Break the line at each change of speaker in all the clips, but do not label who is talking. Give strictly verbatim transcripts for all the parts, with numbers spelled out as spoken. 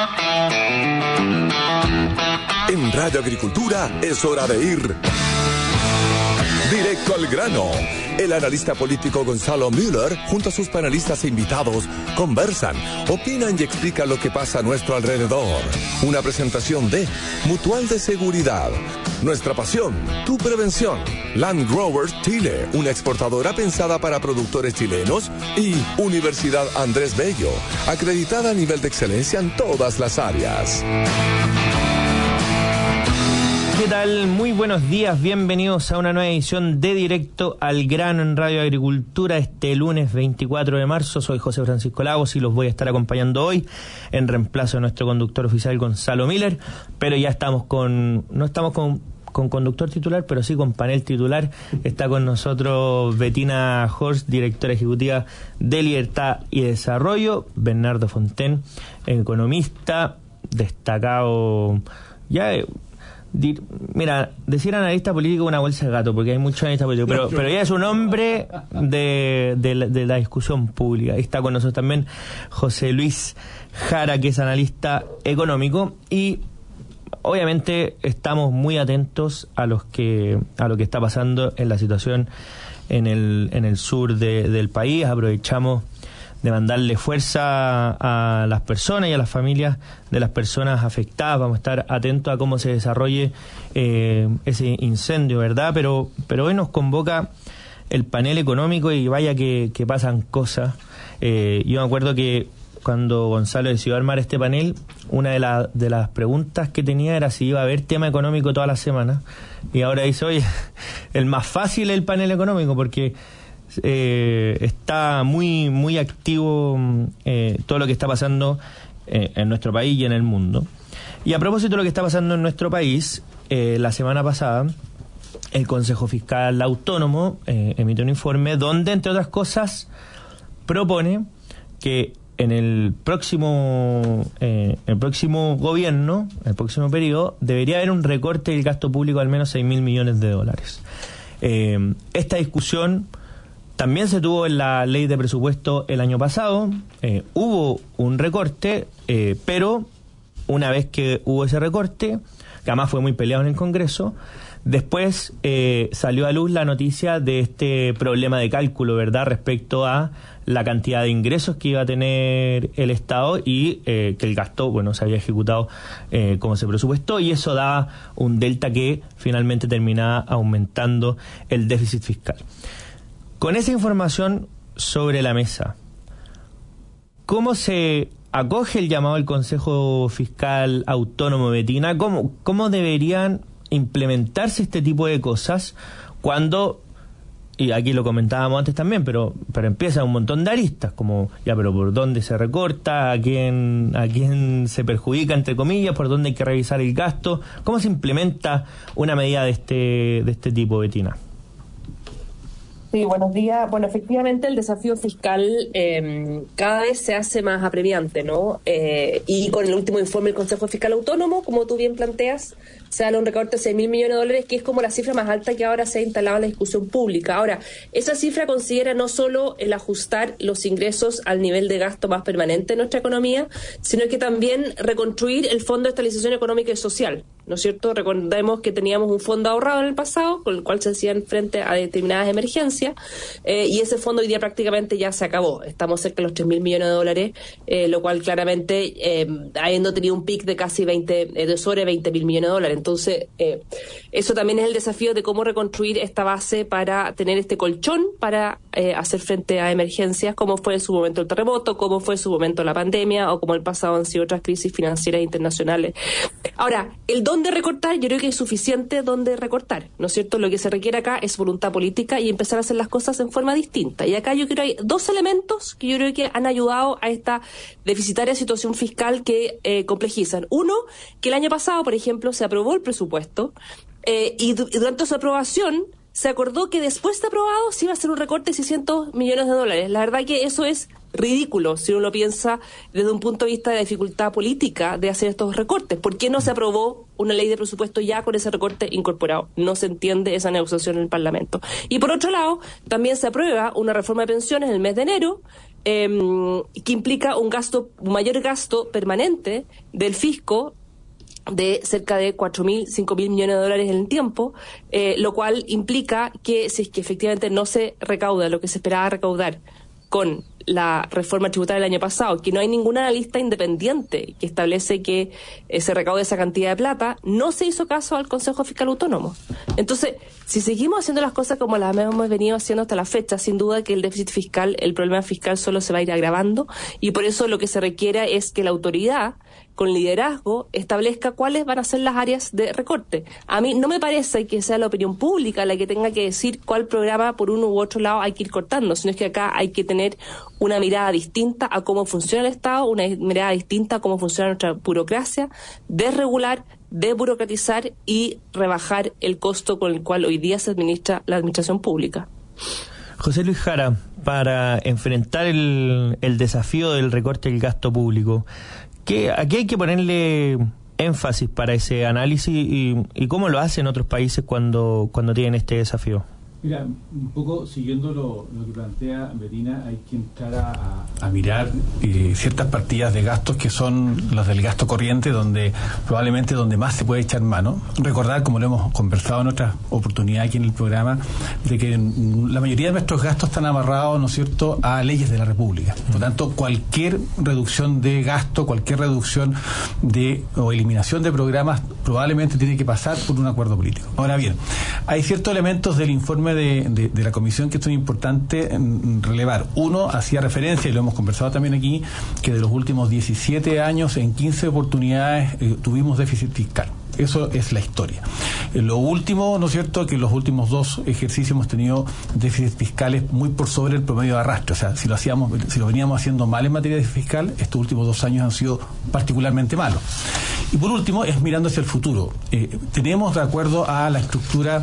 En Radio Agricultura es hora de ir directo al grano. El analista político Gonzalo Müller, junto a sus panelistas e invitados, conversan, opinan y explican lo que pasa a nuestro alrededor. Una presentación de Mutual de Seguridad. Nuestra pasión, tu prevención. Land Growers Chile, una exportadora pensada para productores chilenos. Y Universidad Andrés Bello, acreditada a nivel de excelencia en todas las áreas.
¿Qué tal? Muy buenos días, bienvenidos a una nueva edición de Directo al Grano en Radio Agricultura este lunes veinticuatro de marzo. Soy José Francisco Lagos y los voy a estar acompañando hoy en reemplazo de nuestro conductor oficial Gonzalo Müller, pero ya estamos con, no estamos con, con conductor titular, pero sí con panel titular. Está con nosotros Bettina Horst, directora ejecutiva de Libertad y Desarrollo, Bernardo Fonten, economista, destacado ya... Mira, decir analista político es una bolsa de gato, porque hay muchos analistas políticos, pero, pero ya es un hombre de, de, la, de la discusión pública. Ahí está con nosotros también José Luis Jara, que es analista económico, y obviamente estamos muy atentos a los que a lo que está pasando en la situación en el, en el sur de, del país. Aprovechamos de mandarle fuerza a las personas y a las familias de las personas afectadas. Vamos a estar atentos a cómo se desarrolle eh, ese incendio, ¿verdad? Pero pero hoy nos convoca el panel económico y vaya que, que pasan cosas. Eh, yo me acuerdo que cuando Gonzalo decidió armar este panel, una de, la, de las preguntas que tenía era si iba a haber tema económico toda la semana. Y ahora dice, oye, el más fácil es el panel económico, porque... Eh, está muy muy activo eh, todo lo que está pasando eh, en nuestro país y en el mundo. Y a propósito de lo que está pasando en nuestro país, eh, la semana pasada el Consejo Fiscal Autónomo eh, emitió un informe donde, entre otras cosas, propone que en el próximo eh, el próximo gobierno, el próximo periodo, debería haber un recorte del gasto público de al menos seis mil millones de dólares. Eh, esta discusión también se tuvo en la ley de presupuesto el año pasado. Eh, hubo un recorte, eh, pero una vez que hubo ese recorte, que además fue muy peleado en el Congreso, después eh, salió a luz la noticia de este problema de cálculo, ¿verdad?, respecto a la cantidad de ingresos que iba a tener el Estado y eh, que el gasto, bueno, se había ejecutado eh, como se presupuestó, y eso daba un delta que finalmente terminaba aumentando el déficit fiscal. Con esa información sobre la mesa, ¿cómo se acoge el llamado del Consejo Fiscal Autónomo, Bettina? ¿Cómo, cómo deberían implementarse este tipo de cosas cuando, y aquí lo comentábamos antes también, pero pero empieza un montón de aristas, como, ya, pero ¿por dónde se recorta? ¿A quién, a quién se perjudica, entre comillas? ¿Por dónde hay que revisar el gasto? ¿Cómo se implementa una medida de este, de este tipo, Bettina?
Sí, buenos días. Bueno, efectivamente el desafío fiscal eh, cada vez se hace más apremiante, ¿no? Eh, y con el último informe del Consejo Fiscal Autónomo, como tú bien planteas, se da un recorte de seis mil millones de dólares, que es como la cifra más alta que ahora se ha instalado en la discusión pública. Ahora, esa cifra considera no solo el ajustar los ingresos al nivel de gasto más permanente de nuestra economía, sino que también reconstruir el Fondo de Estabilización Económica y Social, ¿no es cierto? Recordemos que teníamos un fondo ahorrado en el pasado, con el cual se hacían frente a determinadas emergencias, eh, y ese fondo hoy día prácticamente ya se acabó. Estamos cerca de los tres mil millones de dólares, eh, lo cual claramente, eh, habiendo tenido un pic de casi veinte, eh, de sobre veinte mil millones de dólares. Entonces, eh, eso también es el desafío de cómo reconstruir esta base para tener este colchón para eh, hacer frente a emergencias, como fue en su momento el terremoto, como fue en su momento la pandemia, o como el pasado han sido otras crisis financieras internacionales. Ahora, el dónde recortar, yo creo que es suficiente dónde recortar, ¿no es cierto? Lo que se requiere acá es voluntad política y empezar a hacer las cosas en forma distinta. Y acá yo creo que hay dos elementos que yo creo que han ayudado a esta deficitaria situación fiscal que eh, complejizan. Uno, que el año pasado, por ejemplo, se aprobó el presupuesto eh, y, du- y durante su aprobación se acordó que después de aprobado se iba a hacer un recorte de seiscientos millones de dólares. La verdad que eso es ridículo si uno lo piensa desde un punto de vista de la dificultad política de hacer estos recortes. ¿Por qué no se aprobó una ley de presupuesto ya con ese recorte incorporado? No se entiende esa negociación en el Parlamento. Y por otro lado, también se aprueba una reforma de pensiones en el mes de enero, eh, que implica un gasto, un mayor gasto permanente del fisco de cerca de cuatro mil, cinco mil millones de dólares en el tiempo, eh, lo cual implica que si es que efectivamente no se recauda lo que se esperaba recaudar con la reforma tributaria del año pasado, que no hay ningún analista independiente que establece que eh, se recaude esa cantidad de plata, no se hizo caso al Consejo Fiscal Autónomo. Entonces, si seguimos haciendo las cosas como las hemos venido haciendo hasta la fecha, sin duda que el déficit fiscal, el problema fiscal solo se va a ir agravando, y por eso lo que se requiere es que la autoridad, con liderazgo, establezca cuáles van a ser las áreas de recorte. A mí no me parece que sea la opinión pública la que tenga que decir cuál programa por uno u otro lado hay que ir cortando, sino es que acá hay que tener una mirada distinta a cómo funciona el Estado, una mirada distinta a cómo funciona nuestra burocracia, desregular, desburocratizar y rebajar el costo con el cual hoy día se administra la administración pública.
José Luis Jara, para enfrentar el, el desafío del recorte del gasto público, ¿qué, aquí hay que ponerle énfasis para ese análisis y, y cómo lo hacen otros países cuando, cuando tienen este desafío?
Mira, un poco siguiendo lo, lo que plantea Bettina, hay que entrar a, a mirar eh, ciertas partidas de gastos que son las del gasto corriente, donde probablemente donde más se puede echar mano. Recordar, como lo hemos conversado en otras oportunidades aquí en el programa, de que la mayoría de nuestros gastos están amarrados, ¿no es cierto?, a leyes de la República. Por lo tanto, cualquier reducción de gasto, cualquier reducción de o eliminación de programas probablemente tiene que pasar por un acuerdo político. Ahora bien, hay ciertos elementos del informe De, de, de la comisión que es muy importante relevar. Uno, hacía referencia, y lo hemos conversado también aquí, que de los últimos diecisiete años, en quince oportunidades eh, tuvimos déficit fiscal. Eso es la historia. Eh, lo último, ¿no es cierto?, que en los últimos dos ejercicios hemos tenido déficits fiscales muy por sobre el promedio de arrastre. O sea, si lo hacíamos, si lo veníamos haciendo mal en materia fiscal, estos últimos dos años han sido particularmente malos. Y por último, es mirando hacia el futuro. Eh, tenemos, de acuerdo a la estructura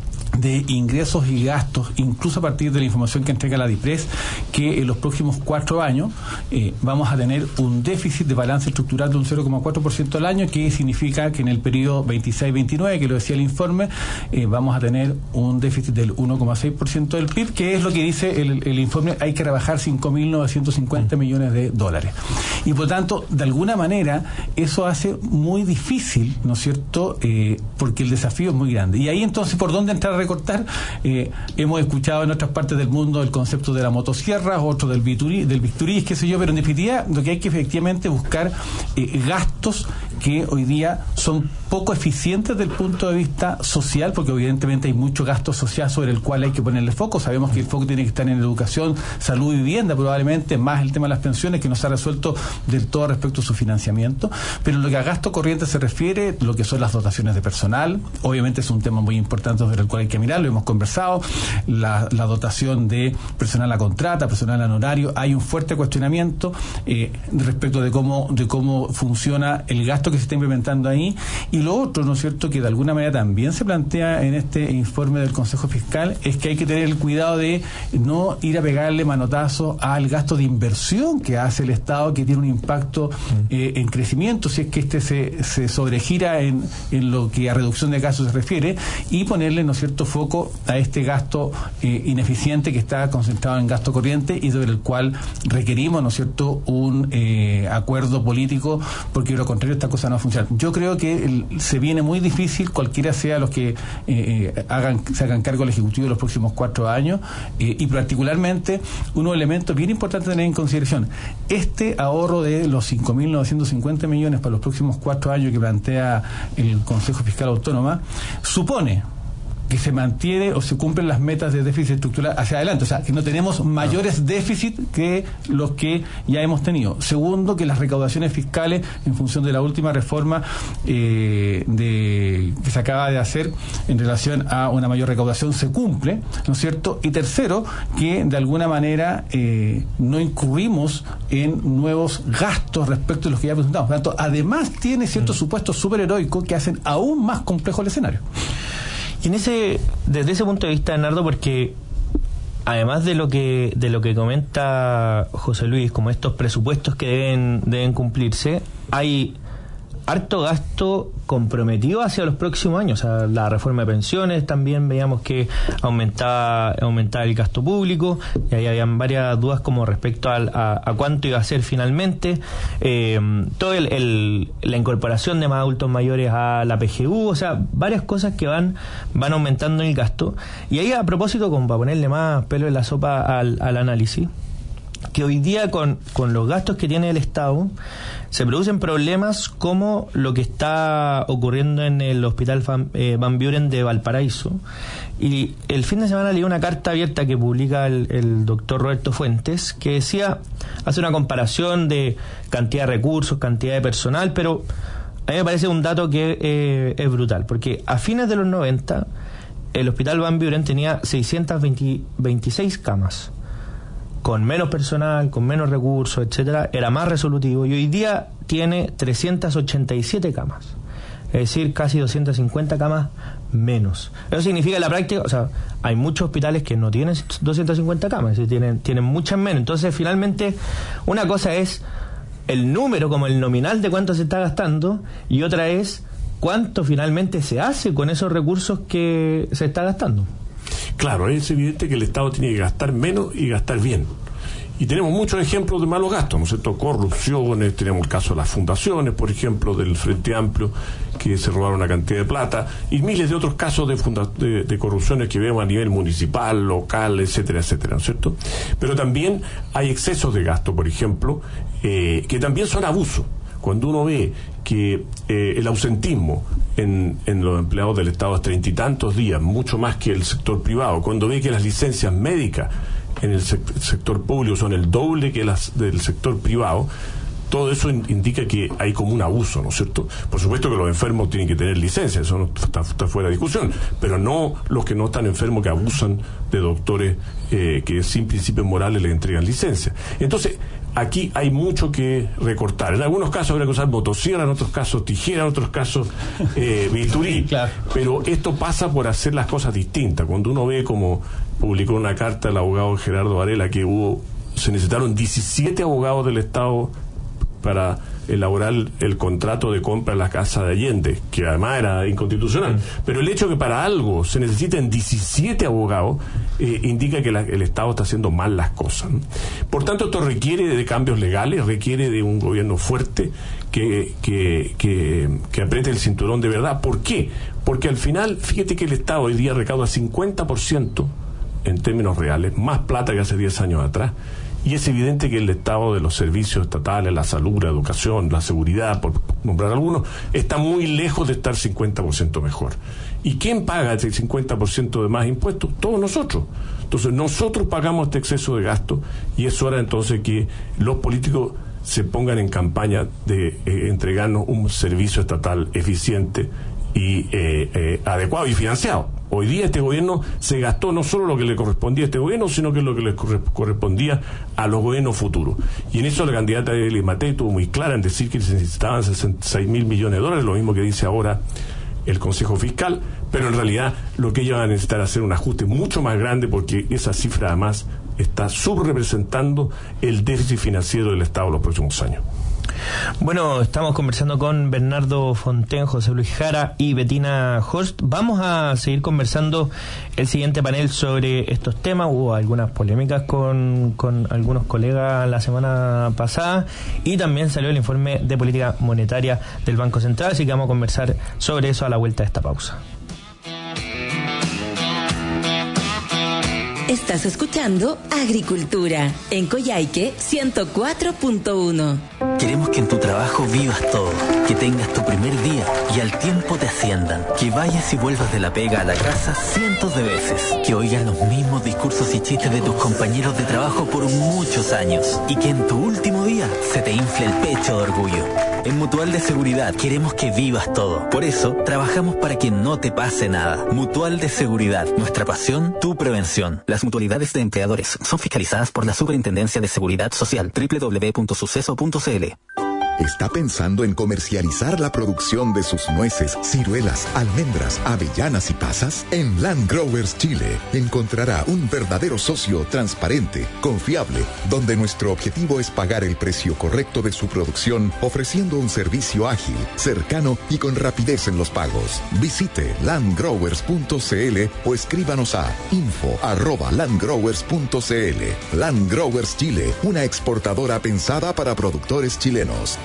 de ingresos y gastos, incluso a partir de la información que entrega la DIPRES, que en los próximos cuatro años eh, vamos a tener un déficit de balance estructural de un cero coma cuatro por ciento al año, que significa que en el periodo veintiséis veintinueve, que lo decía el informe, eh, vamos a tener un déficit del uno coma seis por ciento del P I B, que es lo que dice el, el informe, hay que rebajar cinco mil novecientos cincuenta millones de dólares. Y por tanto, de alguna manera, eso hace muy difícil, ¿no es cierto?, eh, porque el desafío es muy grande. Y ahí entonces, ¿por dónde entrar a recortar? Eh, hemos escuchado en otras partes del mundo el concepto de la motosierra, otro del bisturí, del bisturí, qué sé yo, pero en definitiva lo que hay que efectivamente buscar eh, gastos que hoy día son poco eficientes desde el punto de vista social, porque evidentemente hay mucho gasto social sobre el cual hay que ponerle foco. Sabemos que el foco tiene que estar en educación, salud y vivienda, probablemente más el tema de las pensiones, que no se ha resuelto del todo respecto a su financiamiento, pero en lo que a gasto corriente se refiere, lo que son las dotaciones de personal, obviamente es un tema muy importante sobre el cual hay que mirar, lo hemos conversado, la, la dotación de personal a contrata, personal a honorario, hay un fuerte cuestionamiento eh, respecto de cómo, de cómo funciona el gasto que se está implementando ahí. Y lo otro, ¿no es cierto?, que de alguna manera también se plantea en este informe del Consejo Fiscal, es que hay que tener el cuidado de no ir a pegarle manotazo al gasto de inversión que hace el Estado, que tiene un impacto eh, en crecimiento, si es que este se, se sobregira en, en lo que a reducción de gastos se refiere, y ponerle, ¿no es cierto?, foco a este gasto eh, ineficiente que está concentrado en gasto corriente y sobre el cual requerimos, ¿no es cierto?, un eh, acuerdo político, porque de lo contrario esta cosa no va a funcionar. Yo creo que el, se viene muy difícil, cualquiera sea los que eh, eh, hagan, se hagan cargo del Ejecutivo los próximos cuatro años, eh, y particularmente unos elementos bien importantes a tener en consideración. Este ahorro de los cinco mil novecientos cincuenta millones para los próximos cuatro años que plantea el Consejo Fiscal Autónoma supone que se mantiene o se cumplen las metas de déficit estructural hacia adelante, o sea, que no tenemos mayores déficits que los que ya hemos tenido. Segundo, que las recaudaciones fiscales, en función de la última reforma eh, de, que se acaba de hacer en relación a una mayor recaudación, se cumple, ¿no es cierto? Y tercero, que de alguna manera eh, no incurrimos en nuevos gastos respecto de los que ya presentamos. Por lo tanto, además tiene ciertos supuestos superheroicos que hacen aún más complejo el escenario.
Y en ese, desde ese punto de vista, Nardo, porque además de lo que de lo que comenta José Luis, como estos presupuestos que deben deben cumplirse, hay harto gasto comprometido hacia los próximos años. O sea, la reforma de pensiones también veíamos que aumentaba, aumentaba el gasto público, y ahí habían varias dudas como respecto al, a, a cuánto iba a ser finalmente. Eh, todo el, el, la incorporación de más adultos mayores a la P G U, o sea, varias cosas que van, van aumentando el gasto. Y ahí, a propósito, como para ponerle más pelo en la sopa al, al análisis, que hoy día con, con los gastos que tiene el Estado se producen problemas como lo que está ocurriendo en el Hospital Van, eh, Van Buren de Valparaíso. Y el fin de semana leí una carta abierta que publica el, el doctor Roberto Fuentes, que decía, hace una comparación de cantidad de recursos, cantidad de personal, pero a mí me parece un dato que eh, es brutal, porque a fines de los noventa el Hospital Van Buren tenía seiscientas veintiséis camas, con menos personal, con menos recursos, etcétera, era más resolutivo, y hoy día tiene trescientas ochenta y siete camas, es decir, casi doscientas cincuenta camas menos. Eso significa en la práctica, o sea, hay muchos hospitales que no tienen doscientas cincuenta camas, es decir, tienen, tienen muchas menos. Entonces, finalmente, una cosa es el número como el nominal de cuánto se está gastando, y otra es cuánto finalmente se hace con esos recursos que se está gastando.
Claro, es evidente que el Estado tiene que gastar menos y gastar bien. Y tenemos muchos ejemplos de malos gastos, ¿no es cierto? Corrupciones, tenemos el caso de las fundaciones, por ejemplo, del Frente Amplio, que se robaron una cantidad de plata, y miles de otros casos de, funda- de, de corrupciones que vemos a nivel municipal, local, etcétera, etcétera, ¿no es cierto? Pero también hay excesos de gasto, por ejemplo, eh, que también son abusos. Cuando uno ve que eh, el ausentismo en, en los empleados del Estado es treinta y tantos días, mucho más que el sector privado, cuando ve que las licencias médicas en el sec- sector público son el doble que las del sector privado, todo eso in- indica que hay como un abuso, ¿no es cierto? Por supuesto que los enfermos tienen que tener licencia, eso no está, está fuera de discusión, pero no los que no están enfermos que abusan de doctores eh, que sin principios morales les entregan licencia. Entonces, aquí hay mucho que recortar. En algunos casos habrá que usar motosierra, en otros casos tijera, en otros casos eh, bisturí. Claro. Pero esto pasa por hacer las cosas distintas. Cuando uno ve, como publicó una carta el abogado Gerardo Varela, que hubo, se necesitaron diecisiete abogados del Estado para elaborar el contrato de compra de la casa de Allende, que además era inconstitucional. Mm. Pero el hecho de que para algo se necesiten diecisiete abogados eh, indica que la, el Estado está haciendo mal las cosas, ¿no? Por tanto, esto requiere de cambios legales, requiere de un gobierno fuerte que, que, que, que apriete el cinturón de verdad. ¿Por qué? Porque al final, fíjate que el Estado hoy día recauda cincuenta por ciento en términos reales, más plata que hace diez años atrás. Y es evidente que el estado de los servicios estatales, la salud, la educación, la seguridad, por nombrar algunos, está muy lejos de estar cincuenta por ciento mejor. ¿Y quién paga ese cincuenta por ciento de más impuestos? Todos nosotros. Entonces nosotros pagamos este exceso de gasto, y es hora entonces que los políticos se pongan en campaña de eh, entregarnos un servicio estatal eficiente y eh, eh, adecuado y financiado. Hoy día este gobierno se gastó no solo lo que le correspondía a este gobierno, sino que lo que le correspondía a los gobiernos futuros. Y en eso la candidata Evelyn Matei estuvo muy clara en decir que se necesitaban sesenta y seis mil millones de dólares, lo mismo que dice ahora el Consejo Fiscal, pero en realidad lo que ellos van a necesitar es hacer un ajuste mucho más grande, porque esa cifra además está subrepresentando el déficit financiero del Estado en los próximos años.
Bueno, estamos conversando con Bernardo Fontaine, José Luis Jara y Bettina Horst. Vamos a seguir conversando el siguiente panel sobre estos temas. Hubo algunas polémicas con, con algunos colegas la semana pasada, y también salió el informe de política monetaria del Banco Central, así que vamos a conversar sobre eso a la vuelta de esta pausa.
Estás escuchando Agricultura en Coyhaique ciento cuatro punto uno.
Queremos que en tu trabajo vivas todo, que tengas tu primer día y al tiempo te asciendan, que vayas y vuelvas de la pega a la casa cientos de veces, que oigas los mismos discursos y chistes de tus compañeros de trabajo por muchos años, y que en tu último día se te infle el pecho de orgullo. En Mutual de Seguridad queremos que vivas todo. Por eso, trabajamos para que no te pase nada. Mutual de Seguridad, nuestra pasión, tu prevención. Las mutualidades de empleadores son fiscalizadas por la Superintendencia de Seguridad Social, doble u doble u doble u punto suceso punto c l.
¿Está pensando en comercializar la producción de sus nueces, ciruelas, almendras, avellanas y pasas? En Land Growers Chile encontrará un verdadero socio transparente, confiable, donde nuestro objetivo es pagar el precio correcto de su producción, ofreciendo un servicio ágil, cercano y con rapidez en los pagos. Visite land growers punto c l o escríbanos a info arroba landgrowers punto c l. Land Growers Chile, una exportadora pensada para productores chilenos.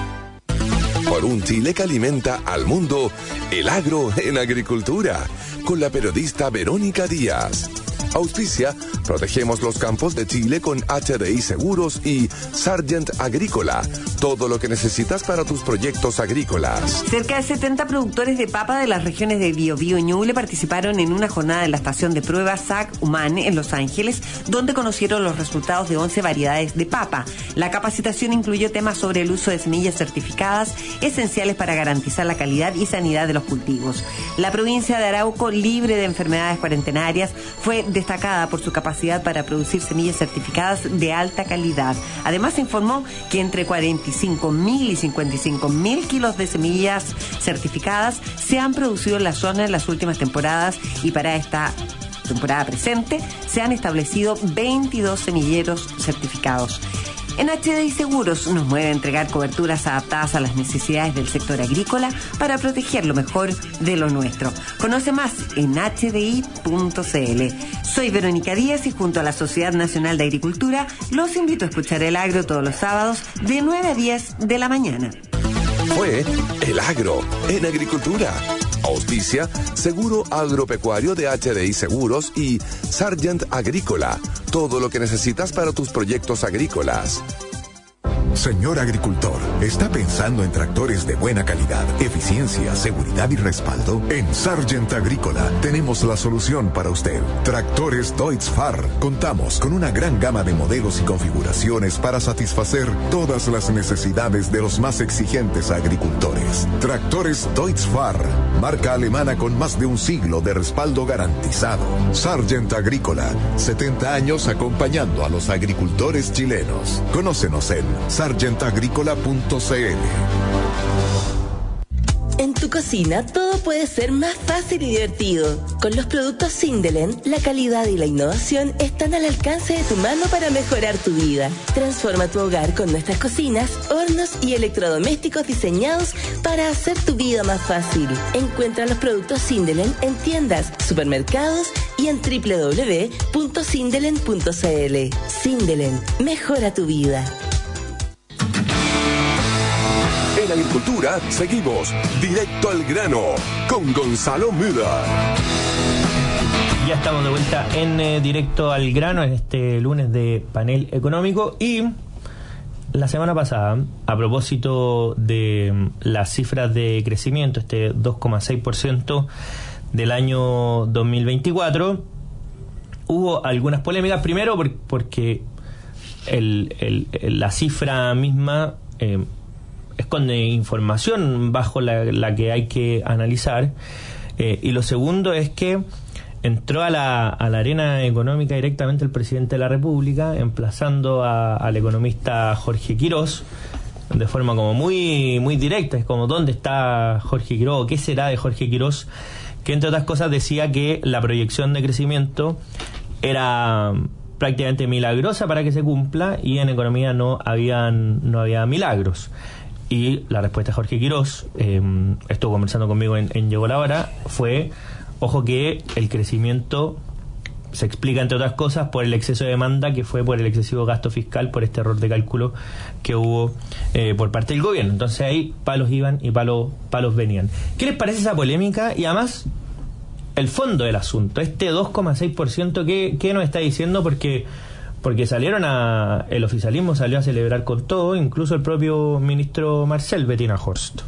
Por un Chile que alimenta al mundo, el agro en agricultura, con la periodista Verónica Díaz. Auspicia, protegemos los campos de Chile con H D I Seguros y Sargent Agrícola. Todo lo que necesitas para tus proyectos agrícolas.
Cerca de setenta productores de papa de las regiones de Biobío y Ñuble participaron en una jornada en la estación de prueba S A C Humane en Los Ángeles, donde conocieron los resultados de once variedades de papa. La capacitación incluyó temas sobre el uso de semillas certificadas, esenciales para garantizar la calidad y sanidad de los cultivos. La provincia de Arauco, libre de enfermedades cuarentenarias, fue destacada por su capacidad para producir semillas certificadas de alta calidad. Además, se informó que entre cuarenta y cinco mil y cincuenta y cinco mil kilos de semillas certificadas se han producido en la zona en las últimas temporadas, y para esta temporada presente se han establecido veintidós semilleros certificados. En H D I Seguros nos mueve a entregar coberturas adaptadas a las necesidades del sector agrícola para proteger lo mejor de lo nuestro. Conoce más en h d i punto c l. Soy Verónica Díaz y junto a la Sociedad Nacional de Agricultura los invito a escuchar El Agro todos los sábados de nueve a diez de la mañana.
Fue El Agro en agricultura. Auspicia Seguro Agropecuario de H D I Seguros y Sargent Agrícola. Todo lo que necesitas para tus proyectos agrícolas.
Señor agricultor, ¿está pensando en tractores de buena calidad, eficiencia, seguridad y respaldo? En Sargent Agrícola tenemos la solución para usted. Tractores Deutz-Fahr. Contamos con una gran gama de modelos y configuraciones para satisfacer todas las necesidades de los más exigentes agricultores. Tractores Deutz-Fahr, marca alemana con más de un siglo de respaldo garantizado. Sargent Agrícola, setenta años acompañando a los agricultores chilenos. Conócenos en sargent agrícola punto c l.
En tu cocina todo puede ser más fácil y divertido. Con los productos Sindelen, la calidad y la innovación están al alcance de tu mano para mejorar tu vida. Transforma tu hogar con nuestras cocinas, hornos y electrodomésticos diseñados para hacer tu vida más fácil. Encuentra los productos Sindelen en tiendas, supermercados y en doble u doble u doble u punto sindelen punto c l. Sindelen, mejora tu vida.
En agricultura seguimos directo al grano con Gonzalo Müller.
Ya estamos de vuelta en eh, directo al grano en este lunes de panel económico, y la semana pasada, a propósito de um, las cifras de crecimiento, este dos coma seis por ciento del año dos mil veinticuatro, hubo algunas polémicas. Primero por, porque el, el, el, la cifra misma eh, esconde información bajo la, la que hay que analizar, eh, y lo segundo es que entró a la, a la arena económica directamente el presidente de la República, emplazando a, al economista Jorge Quirós de forma como muy muy directa. Es como, ¿dónde está Jorge Quirós? ¿Qué será de Jorge Quirós? Que entre otras cosas decía que la proyección de crecimiento era prácticamente milagrosa para que se cumpla, y en economía no habían no había milagros. Y la respuesta de Jorge Quirós, eh, estuvo conversando conmigo en, en Llegó la Hora, fue: ojo que el crecimiento se explica, entre otras cosas, por el exceso de demanda, que fue por el excesivo gasto fiscal, por este error de cálculo que hubo eh, por parte del gobierno. Entonces ahí palos iban y palos, palos venían. ¿Qué les parece esa polémica? Y además, el fondo del asunto, este dos coma seis por ciento, ¿qué, qué nos está diciendo? Porque... porque salieron a... el oficialismo salió a celebrar con todo, incluso el propio ministro Marcel Bettina Horst.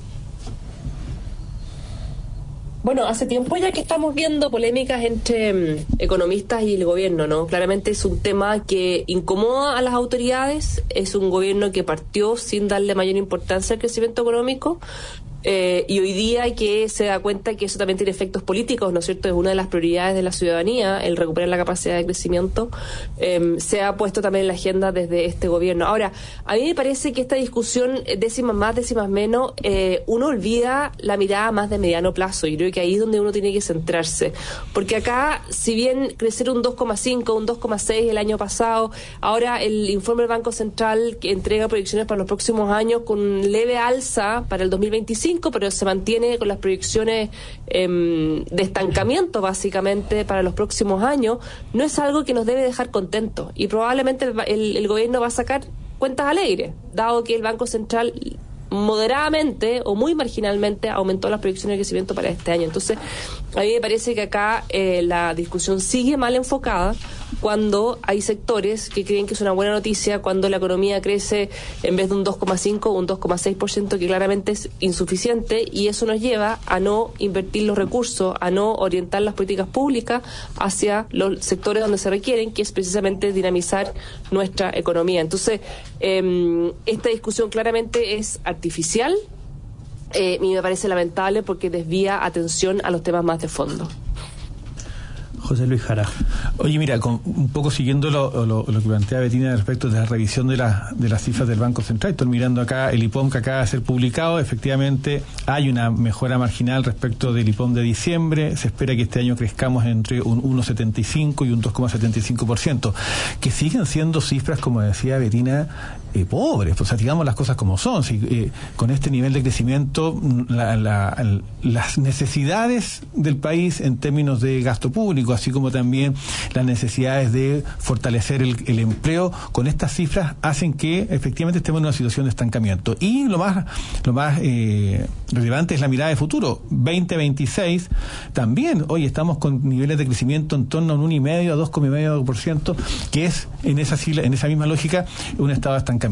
Bueno, hace tiempo ya que estamos viendo polémicas entre um, economistas y el gobierno, ¿no? Claramente es un tema que incomoda a las autoridades, es un gobierno que partió sin darle mayor importancia al crecimiento económico, Eh, y hoy día que se da cuenta que eso también tiene efectos políticos, ¿no es cierto? Es una de las prioridades de la ciudadanía, el recuperar la capacidad de crecimiento, eh, se ha puesto también en la agenda desde este gobierno. Ahora, a mí me parece que esta discusión, décimas más, décimas menos, eh, uno olvida la mirada más de mediano plazo, y creo que ahí es donde uno tiene que centrarse. Porque acá, si bien crecer un dos coma cinco, un dos coma seis el año pasado, ahora el informe del Banco Central que entrega proyecciones para los próximos años con leve alza para el dos mil veinticinco, pero se mantiene con las proyecciones eh, de estancamiento básicamente para los próximos años, no es algo que nos debe dejar contentos, y probablemente el, el, el gobierno va a sacar cuentas alegres, dado que el Banco Central moderadamente o muy marginalmente aumentó las proyecciones de crecimiento para este año. Entonces, a mí me parece que acá eh, la discusión sigue mal enfocada cuando hay sectores que creen que es una buena noticia cuando la economía crece en vez de un dos coma cinco o un dos coma seis por ciento, que claramente es insuficiente, y eso nos lleva a no invertir los recursos, a no orientar las políticas públicas hacia los sectores donde se requieren, que es precisamente dinamizar nuestra economía. Entonces, eh, esta discusión claramente es artificial, eh, y me parece lamentable porque desvía atención a los temas más de fondo.
José Luis Jara.
Oye, mira, con, un poco siguiendo lo, lo, lo que plantea Betina respecto de la revisión de, la, de las cifras del Banco Central, estoy mirando acá el I P O M que acaba de ser publicado, efectivamente hay una mejora marginal respecto del I P O M de diciembre, se espera que este año crezcamos entre un uno coma setenta y cinco y un dos coma setenta y cinco por ciento, que siguen siendo cifras, como decía Betina, eh, pobres, o sea, digamos las cosas como son. Si, eh, con este nivel de crecimiento, la, la, las necesidades del país en términos de gasto público, así como también las necesidades de fortalecer el, el empleo, con estas cifras hacen que efectivamente estemos en una situación de estancamiento. Y lo más lo más eh, relevante es la mirada de futuro. veinte veintiséis también, hoy estamos con niveles de crecimiento en torno a un uno coma cinco a dos coma cinco por ciento, que es en esa en esa misma lógica un estado de estancamiento.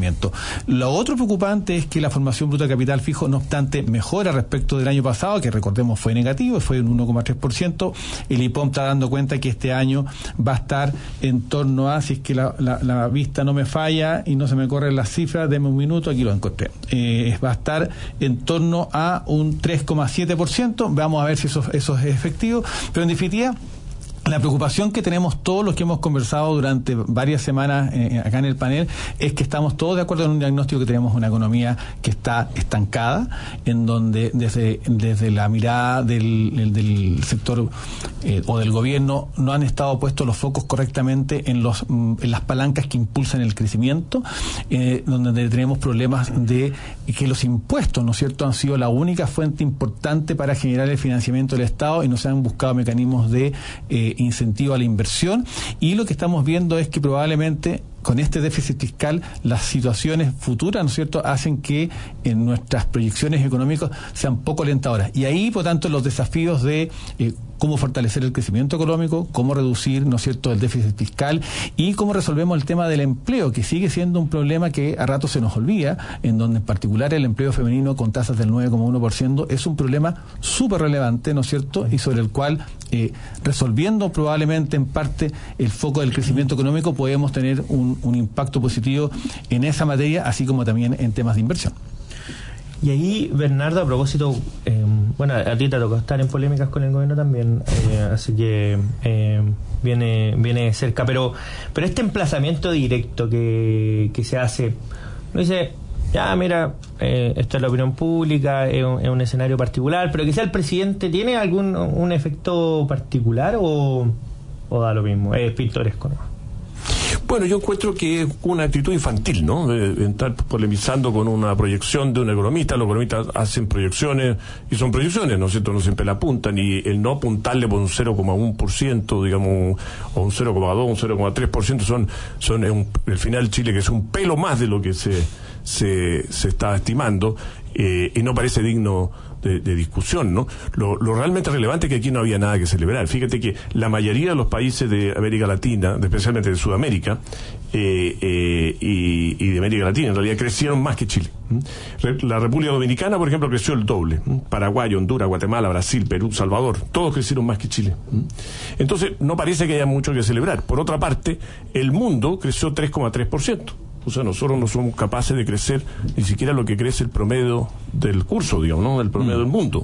Lo otro preocupante es que la formación bruta de capital fijo, no obstante, mejora respecto del año pasado, que recordemos fue negativo, fue un uno coma tres por ciento. El I P O M está dando cuenta que este año va a estar en torno a, si es que la, la, la vista no me falla y no se me corren las cifras, deme un minuto, aquí lo encontré, eh, va a estar en torno a un tres coma siete por ciento. Vamos a ver si eso, eso es efectivo, pero en definitiva la preocupación que tenemos todos los que hemos conversado durante varias semanas eh, acá en el panel es que estamos todos de acuerdo en un diagnóstico que tenemos una economía que está estancada, en donde desde, desde la mirada del, del, del sector eh, o del gobierno no han estado puestos los focos correctamente en, los, en las palancas que impulsan el crecimiento, eh, donde tenemos problemas de que los impuestos, ¿no es cierto?, han sido la única fuente importante para generar el financiamiento del Estado y no se han buscado mecanismos de eh, incentivo a la inversión, y lo que estamos viendo es que probablemente con este déficit fiscal las situaciones futuras, ¿no es cierto?, hacen que en nuestras proyecciones económicas sean poco alentadoras. Y ahí, por tanto, los desafíos de eh, cómo fortalecer el crecimiento económico, cómo reducir, ¿no es cierto?, el déficit fiscal, y cómo resolvemos el tema del empleo, que sigue siendo un problema que a rato se nos olvida, en donde en particular el empleo femenino con tasas del nueve coma uno por ciento es un problema súper relevante, ¿no es cierto?, y sobre el cual eh, resolviendo probablemente en parte el foco del crecimiento económico podemos tener un, un impacto positivo en esa materia, así como también en temas de inversión.
Y ahí, Bernardo, a propósito, eh, bueno, a ti te tocó estar en polémicas con el gobierno también, eh, así que eh, viene viene cerca, pero pero este emplazamiento directo que, que se hace, no dice, ya mira, eh, esto es la opinión pública, es un, es un escenario particular, pero que sea el presidente, ¿tiene algún un efecto particular o, o da lo mismo? Es pintoresco, ¿no?
Bueno, yo encuentro que es una actitud infantil, ¿no? De estar polemizando con una proyección de un economista. Los economistas hacen proyecciones y son proyecciones, ¿no es cierto? No siempre la apuntan, y el no apuntarle por un cero coma uno por ciento, digamos, o un cero coma dos, un cero coma tres por ciento son, son un, el final Chile, que es un pelo más de lo que se, se, se está estimando, eh, y no parece digno De, de discusión, ¿no? Lo, lo realmente relevante es que aquí no había nada que celebrar. Fíjate que la mayoría de los países de América Latina, especialmente de Sudamérica, eh, eh, y, y de América Latina, en realidad crecieron más que Chile. La República Dominicana, por ejemplo, creció el doble. Paraguay, Honduras, Guatemala, Brasil, Perú, Salvador, todos crecieron más que Chile. Entonces, no parece que haya mucho que celebrar. Por otra parte, el mundo creció tres coma tres por ciento. O sea, nosotros no somos capaces de crecer ni siquiera lo que crece el promedio del curso, digamos, ¿no? El promedio mm. del mundo.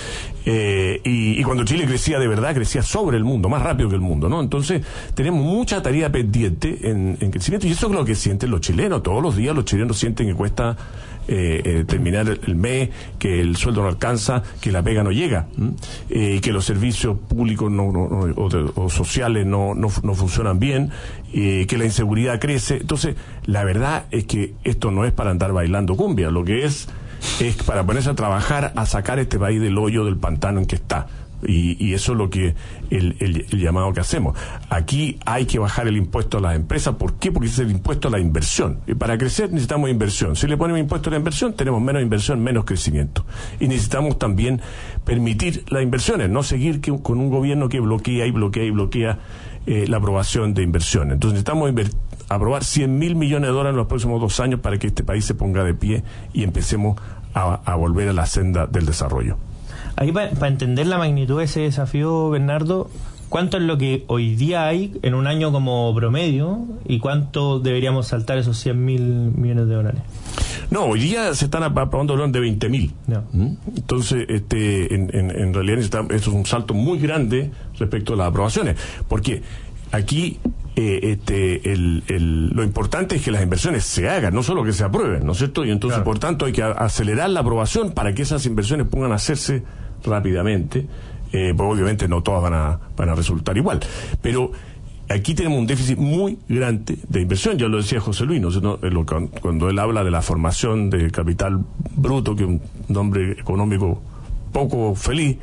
Eh, y, y cuando Chile crecía de verdad, crecía sobre el mundo, más rápido que el mundo, ¿no? Entonces, tenemos mucha tarea pendiente en, en crecimiento, y eso es lo que sienten los chilenos. Todos los días los chilenos sienten que cuesta Eh, eh, terminar el mes, que el sueldo no alcanza, que la pega no llega, eh, que los servicios públicos no, no, no, o, de, o sociales no, no, no funcionan bien, eh, que la inseguridad crece. Entonces, la verdad es que esto no es para andar bailando cumbia, lo que es es para ponerse a trabajar, a sacar este país del hoyo, del pantano en que está. Y, y eso es lo que el, el, el llamado que hacemos. Aquí hay que bajar el impuesto a las empresas. ¿Por qué? Porque ese es el impuesto a la inversión. Y para crecer necesitamos inversión. Si le ponemos impuesto a la inversión, tenemos menos inversión, menos crecimiento. Y necesitamos también permitir las inversiones, no seguir que, con un gobierno que bloquea y bloquea y bloquea eh, la aprobación de inversiones. Entonces necesitamos inver- aprobar cien mil millones de dólares en los próximos dos años para que este país se ponga de pie y empecemos a, a volver a la senda del desarrollo.
Ahí para pa entender la magnitud de ese desafío, Bernardo, ¿cuánto es lo que hoy día hay en un año como promedio y cuánto deberíamos saltar esos cien mil millones de dólares?
No, hoy día se están aprobando de veinte mil. No. Entonces, este, en, en, en realidad esto es un salto muy grande respecto a las aprobaciones, porque aquí eh, este, el, el, lo importante es que las inversiones se hagan, no solo que se aprueben, ¿no es cierto? Y entonces, claro, por tanto, hay que a, acelerar la aprobación para que esas inversiones puedan hacerse rápidamente. Eh, pues obviamente no todas van a, van a resultar igual, pero aquí tenemos un déficit muy grande de inversión. Ya lo decía José Luis, ¿no? Cuando él habla de la formación de capital bruto, que es un nombre económico poco feliz,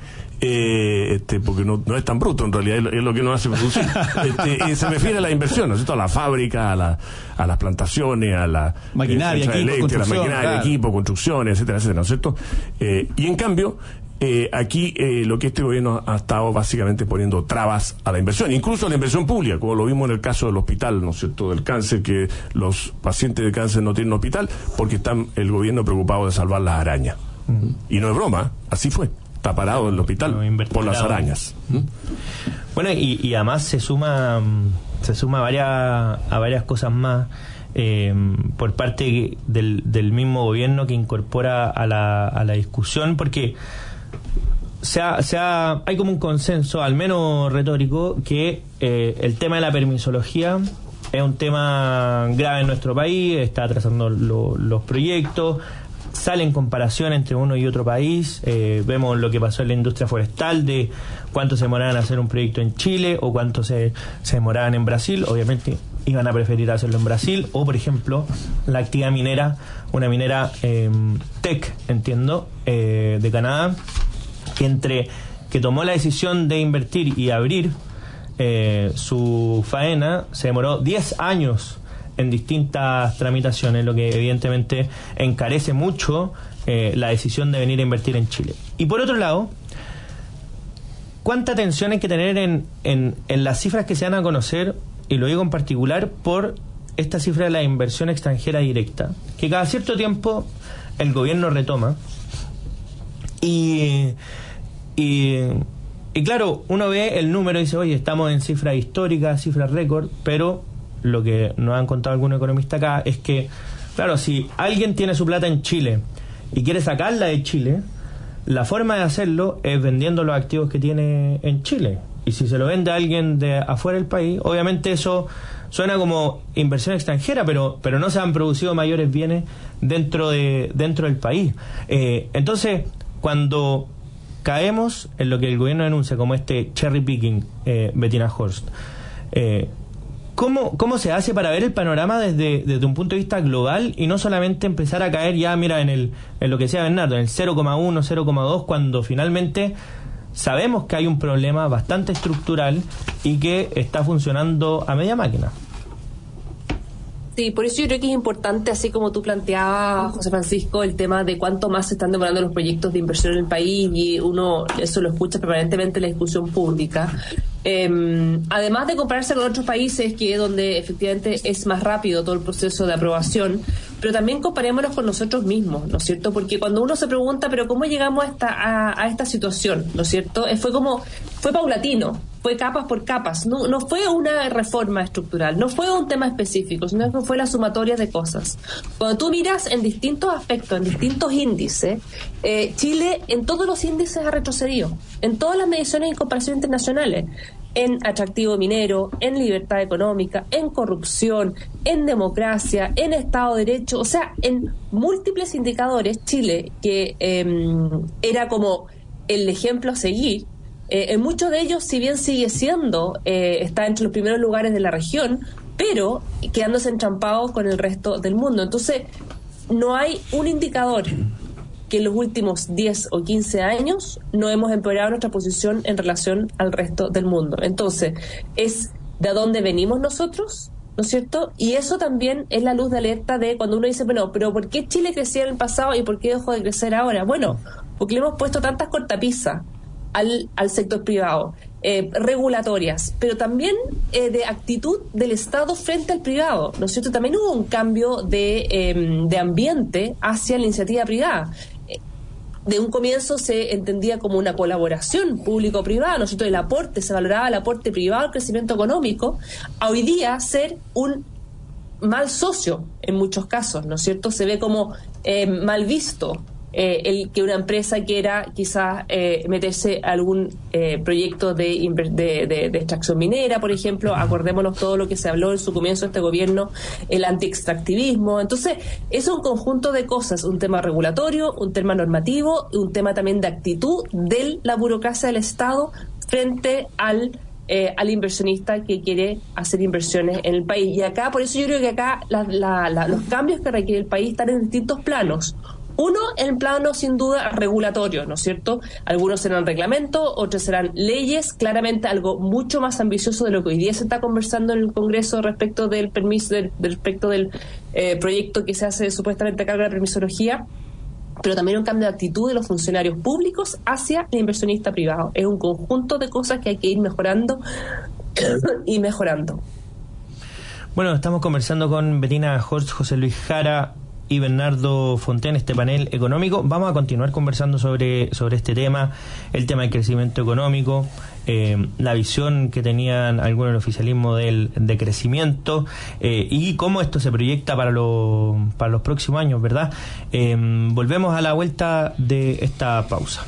eh, este, porque no, no es tan bruto en realidad, es lo, es lo que nos hace producir. Este, eh, se refiere a la inversión, ¿no es cierto? A la fábrica, a, la, a las plantaciones, a la
maquinaria,
eh,
equipo,
eléctrica, la maquinaria,
claro,
equipo, construcciones, etcétera, etcétera, ¿no es cierto? Eh, y en cambio, Eh, aquí eh, lo que este gobierno ha estado básicamente poniendo trabas a la inversión, incluso a la inversión pública, como lo vimos en el caso del hospital, ¿no es cierto?, del cáncer, que los pacientes de cáncer no tienen hospital porque están el gobierno preocupado de salvar las arañas. Mm. Y no es broma, así fue. Está parado en el hospital por las arañas. ¿Mm?
Bueno, y, y además se suma se suma a varias, a varias cosas más. Eh, por parte del, del mismo gobierno que incorpora a la, a la discusión, porque se ha, se ha, hay como un consenso, al menos retórico, que eh, el tema de la permisología es un tema grave en nuestro país, está atrasando lo, los proyectos, salen comparaciones entre uno y otro país, eh, vemos lo que pasó en la industria forestal, de cuánto se demoraban en hacer un proyecto en Chile o cuánto se, se demoraban en Brasil. Obviamente iban a preferir hacerlo en Brasil, o por ejemplo la actividad minera, una minera eh, Teck, entiendo, eh, de Canadá, que entre que tomó la decisión de invertir y abrir eh, su faena, se demoró diez años en distintas tramitaciones, lo que evidentemente encarece mucho eh, la decisión de venir a invertir en Chile. Y por otro lado, ¿cuánta atención hay que tener en, en, en las cifras que se van a conocer? Y lo digo en particular por esta cifra de la inversión extranjera directa, que cada cierto tiempo el gobierno retoma. Y, y, y claro, uno ve el número y dice, oye, estamos en cifras históricas, cifras récord, pero lo que nos han contado algún economista acá es que, claro, si alguien tiene su plata en Chile y quiere sacarla de Chile, la forma de hacerlo es vendiendo los activos que tiene en Chile. Y si se lo vende a alguien de afuera del país, obviamente eso suena como inversión extranjera, pero pero no se han producido mayores bienes dentro de dentro del país. Eh, entonces, cuando caemos en lo que el gobierno denuncia como este cherry picking, eh, Bettina Horst, eh, ¿cómo, ¿cómo se hace para ver el panorama desde, desde un punto de vista global y no solamente empezar a caer ya, mira, en el en lo que decía Bernardo, en el cero coma uno, cero coma dos, cuando finalmente sabemos que hay un problema bastante estructural y que está funcionando a media máquina?
Sí, por eso yo creo que es importante, así como tú planteabas, José Francisco, el tema de cuánto más se están demorando los proyectos de inversión en el país, y uno eso lo escucha permanentemente en la discusión pública. Eh, además de compararse con otros países, que es donde efectivamente es más rápido todo el proceso de aprobación, pero también comparémonos con nosotros mismos, ¿no es cierto? Porque cuando uno se pregunta, pero ¿cómo llegamos a esta, a, a esta situación? ¿No es cierto? Fue como, fue paulatino. fue capas por capas, no, no fue una reforma estructural, no fue un tema específico, sino que fue la sumatoria de cosas. Cuando tú miras en distintos aspectos, en distintos índices, eh, Chile en todos los índices ha retrocedido, en todas las mediciones y comparaciones internacionales, en atractivo minero, en libertad económica, en corrupción, en democracia, en Estado de Derecho, o sea, en múltiples indicadores, Chile, que eh, era como el ejemplo a seguir, Eh, en muchos de ellos, si bien sigue siendo, eh, está entre los primeros lugares de la región, pero quedándose entrampado con el resto del mundo. Entonces, no hay un indicador que en los últimos diez o quince años no hemos empeorado nuestra posición en relación al resto del mundo. Entonces, es de dónde venimos nosotros, ¿no es cierto? Y eso también es la luz de alerta de cuando uno dice, bueno, pero ¿por qué Chile crecía en el pasado y por qué dejó de crecer ahora? Bueno, porque le hemos puesto tantas cortapisas Al, al sector privado, eh, regulatorias, pero también eh, de actitud del Estado frente al privado, ¿no es cierto? También hubo un cambio de, eh, de ambiente hacia la iniciativa privada. Eh, de un comienzo se entendía como una colaboración público-privada, ¿no es cierto? El aporte, se valoraba el aporte privado al crecimiento económico, a hoy día ser un mal socio en muchos casos, ¿no es cierto? Se ve como eh, mal visto Eh, el que una empresa quiera quizás eh, meterse a algún eh, proyecto de, de, de, de extracción minera, por ejemplo. Acordémonos todo lo que se habló en su comienzo de este gobierno, el anti-extractivismo. Entonces, es un conjunto de cosas, un tema regulatorio, un tema normativo, un tema también de actitud de la burocracia del Estado frente al Eh, al inversionista que quiere hacer inversiones en el país. Y acá, por eso yo creo que acá la, la, la, los cambios que requiere el país están en distintos planos. Uno, en plano sin duda regulatorio, ¿no es cierto? Algunos serán reglamentos, otros serán leyes, claramente algo mucho más ambicioso de lo que hoy día se está conversando en el Congreso respecto del permiso, del, del respecto del eh, proyecto que se hace supuestamente a cargo de la permisología, pero también un cambio de actitud de los funcionarios públicos hacia el inversionista privado. Es un conjunto de cosas que hay que ir mejorando y mejorando.
Bueno, estamos conversando con Bettina Horst, José Luis Jara y Bernardo Fonten, este panel económico. Vamos a continuar conversando sobre, sobre este tema, el tema del crecimiento económico, eh, la visión que tenían algunos del oficialismo del de crecimiento eh, y cómo esto se proyecta para, lo, para los próximos años, ¿verdad? Eh, volvemos a la vuelta de esta pausa.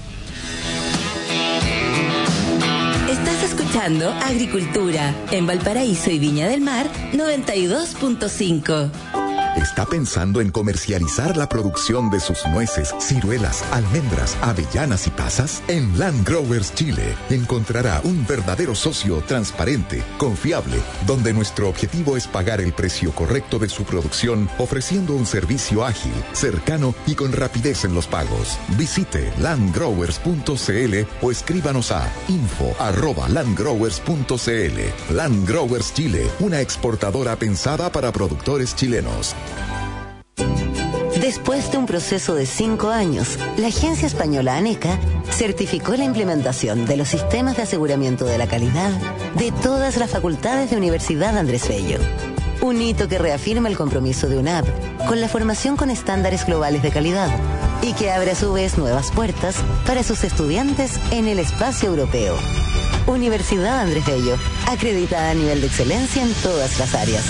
Estás escuchando Agricultura en Valparaíso y Viña del Mar noventa y dos punto cinco.
¿Está pensando en comercializar la producción de sus nueces, ciruelas, almendras, avellanas y pasas? En Land Growers Chile encontrará un verdadero socio transparente, confiable, donde nuestro objetivo es pagar el precio correcto de su producción, ofreciendo un servicio ágil, cercano y con rapidez en los pagos. Visite land growers punto c l o escríbanos a info arroba land growers punto c l. Land Growers Chile, una exportadora pensada para productores chilenos.
Después de un proceso de cinco años, la agencia española ANECA certificó la implementación de los sistemas de aseguramiento de la calidad de todas las facultades de Universidad Andrés Bello. Un hito que reafirma el compromiso de UNAP con la formación con estándares globales de calidad y que abre a su vez nuevas puertas para sus estudiantes en el espacio europeo. Universidad Andrés Bello, acreditada a nivel de excelencia en todas las áreas.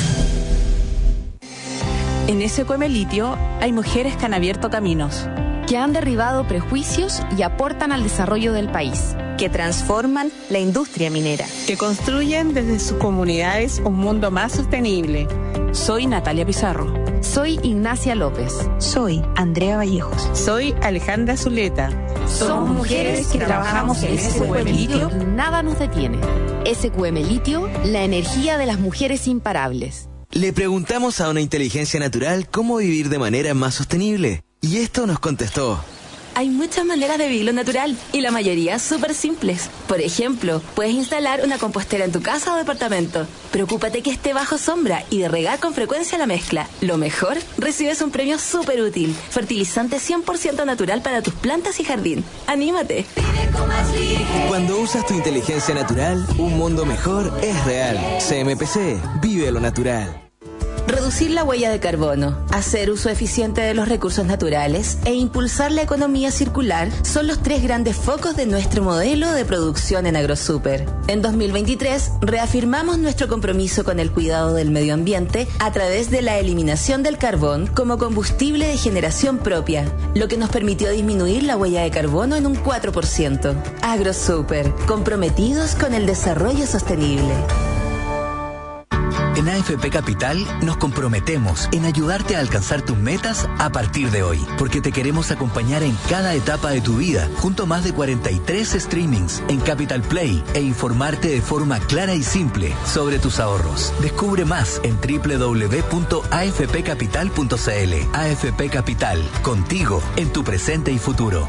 En S Q M Litio hay mujeres que han abierto caminos,
que han derribado prejuicios y aportan al desarrollo del país,
que transforman la industria minera,
que construyen desde sus comunidades un mundo más sostenible. Soy Natalia Pizarro.
Soy Ignacia López.
Soy Andrea Vallejos.
Soy Alejandra Zuleta.
Somos mujeres que trabajamos en S Q M Litio y nada nos detiene. S Q M Litio, la energía de las mujeres imparables.
Le preguntamos a una inteligencia natural cómo vivir de manera más sostenible. Y esto nos contestó.
Hay muchas maneras de vivir lo natural y la mayoría súper simples. Por ejemplo, puedes instalar una compostera en tu casa o departamento. Preocúpate que esté bajo sombra y de regar con frecuencia la mezcla. Lo mejor, recibes un premio súper útil. Fertilizante cien por ciento natural para tus plantas y jardín. ¡Anímate!
Cuando usas tu inteligencia natural, un mundo mejor es real. C M P C, vive lo natural.
Reducir la huella de carbono, hacer uso eficiente de los recursos naturales e impulsar la economía circular son los tres grandes focos de nuestro modelo de producción en AgroSuper. En dos mil veintitrés reafirmamos nuestro compromiso con el cuidado del medio ambiente a través de la eliminación del carbón como combustible de generación propia, lo que nos permitió disminuir la huella de carbono en un cuatro por ciento. AgroSuper, comprometidos con el desarrollo sostenible.
En A F P Capital nos comprometemos en ayudarte a alcanzar tus metas a partir de hoy, porque te queremos acompañar en cada etapa de tu vida, junto a más de cuarenta y tres streamings en Capital Play e informarte de forma clara y simple sobre tus ahorros. Descubre más en doble u doble u doble u punto a f p capital punto c l. A F P Capital, contigo en tu presente y futuro.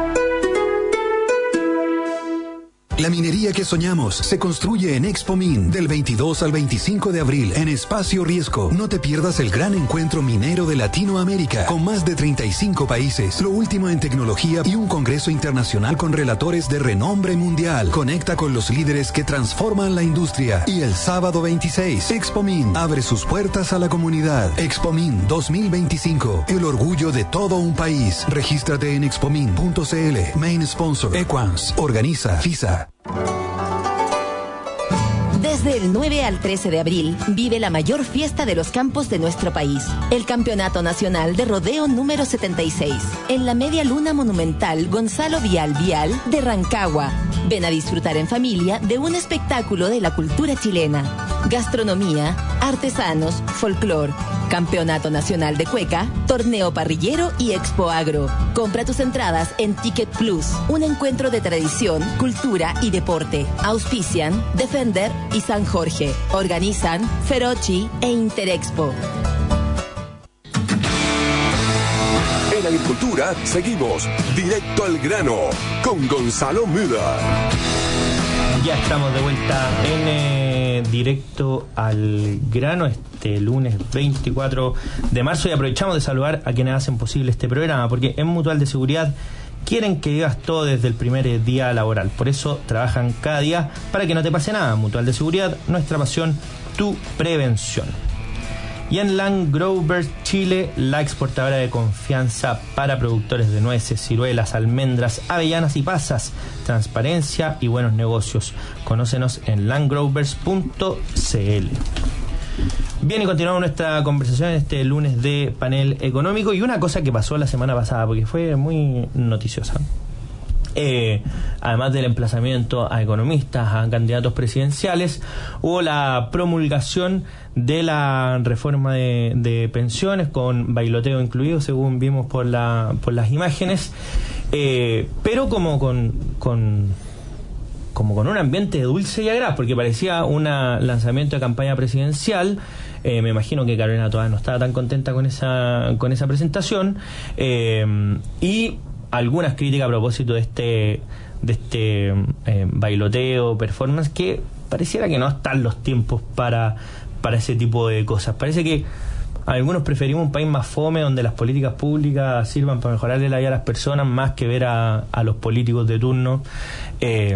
La minería que soñamos se construye en Expomin del veintidós al veinticinco de abril en Espacio Riesco. No te pierdas el gran encuentro minero de Latinoamérica con más de treinta y cinco países, lo último en tecnología y un congreso internacional con relatores de renombre mundial. Conecta con los líderes que transforman la industria. Y el sábado veintiséis, Expomin abre sus puertas a la comunidad. Expomin dos mil veinticinco, el orgullo de todo un país. Regístrate en expomin punto c l. Main sponsor Equans. Organiza FISA.
Desde el nueve al trece de abril, vive la mayor fiesta de los campos de nuestro país, el Campeonato Nacional de Rodeo número setenta y seis, en la Media Luna Monumental Gonzalo Vial Vial de Rancagua. Ven a disfrutar en familia de un espectáculo de la cultura chilena, gastronomía, artesanos, folclor, Campeonato Nacional de Cueca, Torneo Parrillero y Expo Agro. Compra tus entradas en Ticket Plus, un encuentro de tradición, cultura y deporte. Auspician Defender y San Jorge. Organizan Ferochi e Interexpo.
En Agricultura seguimos directo al grano con Gonzalo Müller.
Ya estamos de vuelta en eh, directo al grano este lunes veinticuatro de marzo y aprovechamos de saludar a quienes hacen posible este programa, porque en Mutual de Seguridad quieren que vivas todo desde el primer día laboral. Por eso trabajan cada día para que no te pase nada. Mutual de Seguridad, nuestra pasión, tu prevención. Y en Land Growers Chile, la exportadora de confianza para productores de nueces, ciruelas, almendras, avellanas y pasas. Transparencia y buenos negocios. Conócenos en land growers punto c l. Bien, y continuamos nuestra conversación este lunes de panel económico. Y una cosa que pasó la semana pasada, porque fue muy noticiosa. Eh, además del emplazamiento a economistas, a candidatos presidenciales, hubo la promulgación de la reforma de, de pensiones con bailoteo incluido, según vimos por la por las imágenes, eh, pero como con, con como con un ambiente dulce y agraz, porque parecía un lanzamiento de campaña presidencial. Eh, me imagino que Carolina todavía no estaba tan contenta con esa con esa presentación, eh, y algunas críticas a propósito de este de este eh, bailoteo, performance, que pareciera que no están los tiempos para, para ese tipo de cosas. Parece que algunos preferimos un país más fome, donde las políticas públicas sirvan para mejorarle la vida a las personas, más que ver a, a los políticos de turno eh,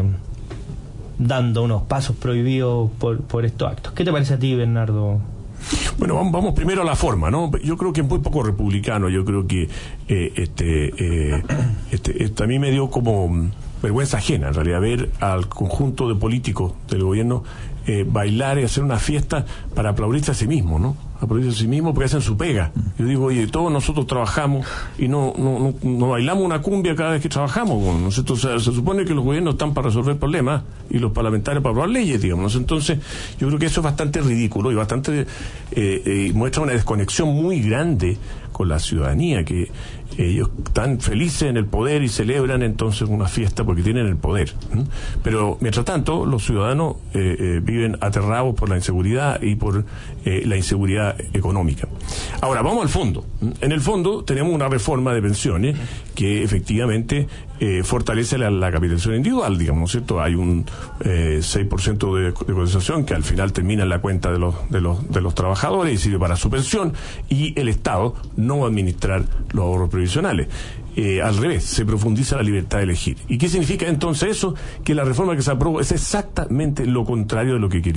dando unos pasos prohibidos por, por estos actos. ¿Qué te parece a ti, Bernardo?
Bueno, vamos, vamos primero a la forma, ¿no? Yo creo que es muy poco republicano. Yo creo que eh, este, eh, este, este a mí me dio como vergüenza ajena, en realidad, ver al conjunto de políticos del gobierno eh, bailar y hacer una fiesta para aplaudirse a sí mismo, ¿no? Aplaudirse a sí mismo porque hacen su pega. Yo digo, oye, todos nosotros trabajamos y no no, no, no bailamos una cumbia cada vez que trabajamos, ¿no? Entonces, se supone que los gobiernos están para resolver problemas y los parlamentarios para aprobar leyes, digamos. Entonces, yo creo que eso es bastante ridículo y bastante eh, eh, muestra una desconexión muy grande con la ciudadanía, que ellos están felices en el poder y celebran entonces una fiesta porque tienen el poder. ¿eh? Pero mientras tanto, los ciudadanos eh, eh, viven aterrados por la inseguridad y por eh, la inseguridad económica. Ahora, vamos al fondo. En el fondo tenemos una reforma de pensiones que efectivamente eh, fortalece la, la capitalización individual, digamos, ¿no es cierto? Hay un eh, seis por ciento de, de cotización que al final termina en la cuenta de los, de los, de los trabajadores y sirve para su pensión, y el Estado no va a administrar los ahorros previsionales. Eh, al revés, se profundiza la libertad de elegir. ¿Y qué significa entonces eso? Que la reforma que se aprobó es exactamente lo contrario de lo que quería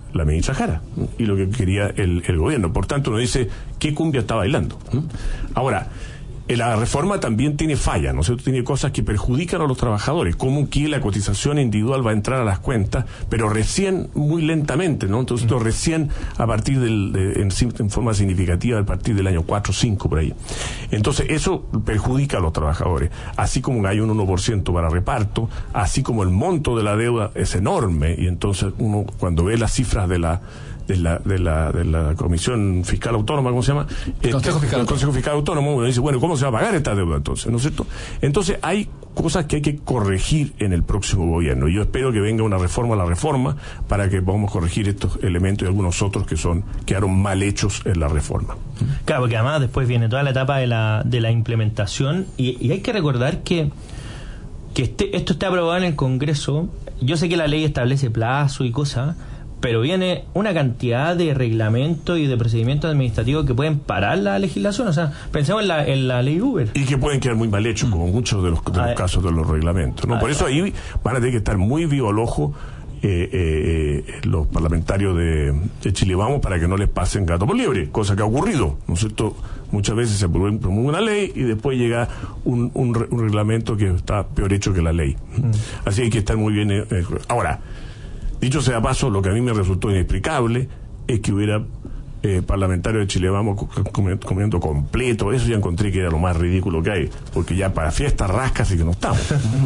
la ministra Jara y lo que quería el, el gobierno. Por tanto, uno dice, ¿qué cumbia está bailando? Ahora, la reforma también tiene fallas, ¿no es cierto? Tiene cosas que perjudican a los trabajadores, como que la cotización individual va a entrar a las cuentas, pero recién, muy lentamente, ¿no? Entonces, esto recién a partir del, de, en, en forma significativa, a partir del año cuatro o cinco, por ahí. Entonces, eso perjudica a los trabajadores, así como hay un uno por ciento para reparto, así como el monto de la deuda es enorme, y entonces uno, cuando ve las cifras de la de la, de la, de la Comisión Fiscal Autónoma, ¿cómo se llama?
El Consejo Fiscal,
el Consejo Fiscal Autónomo, uno dice, bueno, ¿cómo se va a pagar esta deuda entonces? ¿No es cierto? Entonces hay cosas que hay que corregir en el próximo gobierno, y yo espero que venga una reforma a la reforma para que podamos corregir estos elementos y algunos otros que son quedaron mal hechos en la reforma.
Claro, porque además después viene toda la etapa de la, de la implementación, y, y hay que recordar que que este, esto está aprobado en el Congreso. Yo sé que la ley establece plazo y cosas, pero viene una cantidad de reglamentos y de procedimientos administrativos que pueden parar la legislación. O sea, pensemos en la, en la ley Uber.
Y que pueden quedar muy mal hechos, como muchos de los, de los casos de los reglamentos, ¿no? Por eso ahí van a tener que estar muy vivo al ojo eh, eh, los parlamentarios de, de Chile Vamos para que no les pasen gato por liebre, cosa que ha ocurrido, ¿no es cierto? Muchas veces se promulga una ley y después llega un, un, un reglamento que está peor hecho que la ley. Mm. Así que hay que estar muy bien. Eh, ahora, dicho sea paso, lo que a mí me resultó inexplicable es que hubiera eh, parlamentarios de Chile Vamos comiendo, comiendo completo. Eso ya encontré que era lo más ridículo que hay, porque ya para fiestas rascas y que no estamos.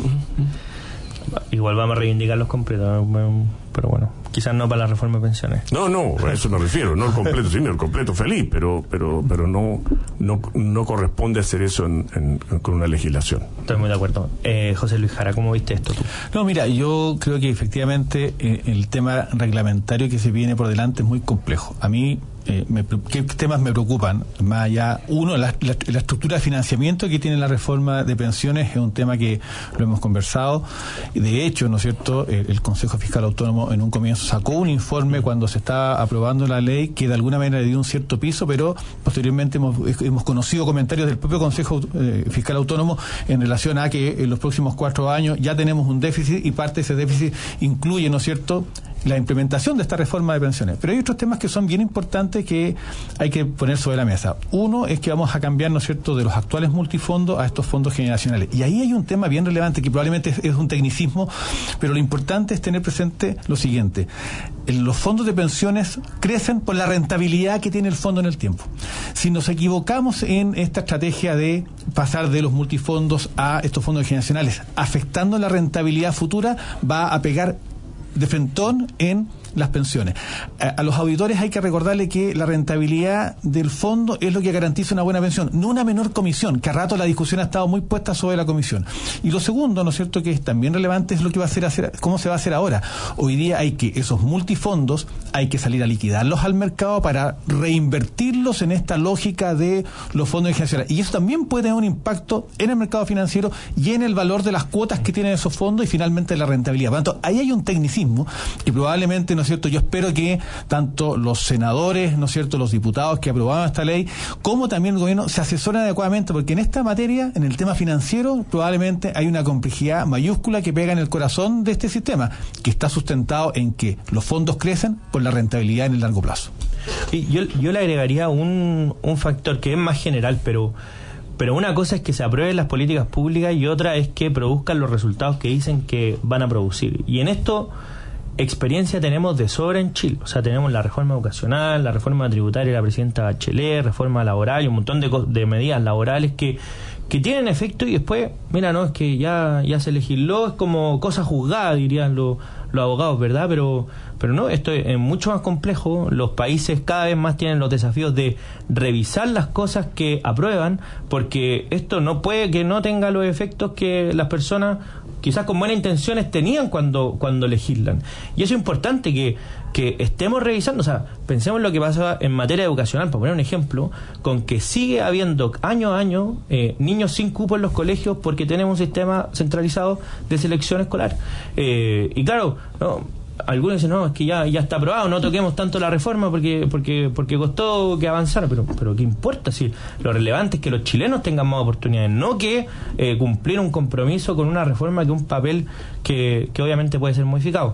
Igual vamos a reivindicar los completos, pero bueno, quizás no para la reforma de pensiones.
No, no, a eso me refiero, no el completo, sí, el completo feliz, pero pero pero no no no corresponde hacer eso en, en, con una legislación.
Estoy muy de acuerdo. Eh, José Luis Jara, ¿cómo viste esto tú?
No, mira, yo creo que efectivamente eh, el tema reglamentario que se viene por delante es muy complejo. A mí Eh, me, ¿qué temas me preocupan? Más allá, uno, la, la, la estructura de financiamiento que tiene la reforma de pensiones es un tema que lo hemos conversado. De hecho, ¿no es cierto?, el, el Consejo Fiscal Autónomo en un comienzo sacó un informe cuando se estaba aprobando la ley que de alguna manera le dio un cierto piso, pero posteriormente hemos, hemos conocido comentarios del propio Consejo eh, Fiscal Autónomo en relación a que en los próximos cuatro años ya tenemos un déficit y parte de ese déficit incluye, ¿no es cierto?, la implementación de esta reforma de pensiones. Pero hay otros temas que son bien importantes que hay que poner sobre la mesa. Uno es que vamos a cambiar, ¿no es cierto?, de los actuales multifondos a estos fondos generacionales. Y ahí hay un tema bien relevante que probablemente es, es un tecnicismo, pero lo importante es tener presente lo siguiente. Los fondos de pensiones crecen por la rentabilidad que tiene el fondo en el tiempo. Si nos equivocamos en esta estrategia de pasar de los multifondos a estos fondos generacionales, afectando la rentabilidad futura, va a pegar de frentón en las pensiones. A, a los auditores hay que recordarle que la rentabilidad del fondo es lo que garantiza una buena pensión, no una menor comisión, que a rato la discusión ha estado muy puesta sobre la comisión. Y lo segundo, ¿no es cierto?, que es también relevante, es lo que va a hacer, hacer cómo se va a hacer ahora. Hoy día hay que, esos multifondos, hay que salir a liquidarlos al mercado para reinvertirlos en esta lógica de los fondos de generación. Y eso también puede tener un impacto en el mercado financiero y en el valor de las cuotas que tienen esos fondos y finalmente la rentabilidad. Por lo tanto, ahí hay un tecnicismo que probablemente, ¿no es cierto?, yo espero que tanto los senadores, ¿no es cierto?, los diputados que aprobaron esta ley, como también el gobierno se asesoren adecuadamente, porque en esta materia, en el tema financiero, probablemente hay una complejidad mayúscula que pega en el corazón de este sistema, que está sustentado en que los fondos crecen por la rentabilidad en el largo plazo.
Y yo, yo le agregaría un, un factor que es más general, pero pero una cosa es que se aprueben las políticas públicas y otra es que produzcan los resultados que dicen que van a producir. Y en esto experiencia tenemos de sobra en Chile. O sea, tenemos la reforma educacional, la reforma tributaria de la presidenta Bachelet, reforma laboral y un montón de, de medidas laborales que, que tienen efecto y después, mira, no, es que ya, ya se legisló, es como cosa juzgada, dirían los, los abogados, ¿verdad? Pero, pero no, esto es, es mucho más complejo. Los países cada vez más tienen los desafíos de revisar las cosas que aprueban, porque esto no puede que no tenga los efectos que las personas quizás con buenas intenciones tenían cuando cuando legislan. Y eso es importante que, que estemos revisando. O sea, pensemos en lo que pasa en materia educacional, para poner un ejemplo, con que sigue habiendo año a año eh, niños sin cupo en los colegios porque tenemos un sistema centralizado de selección escolar. Eh, y claro, no, algunos dicen, no, es que ya, ya está aprobado, no toquemos tanto la reforma porque porque porque costó que avanzara, pero pero ¿qué importa? Si lo relevante es que los chilenos tengan más oportunidades, no que eh, cumplir un compromiso con una reforma que un papel que, que obviamente puede ser modificado.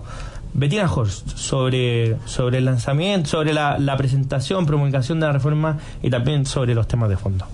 Bettina Horst, sobre, sobre el lanzamiento, sobre la, la presentación, promulgación de la reforma y también sobre los temas de fondo.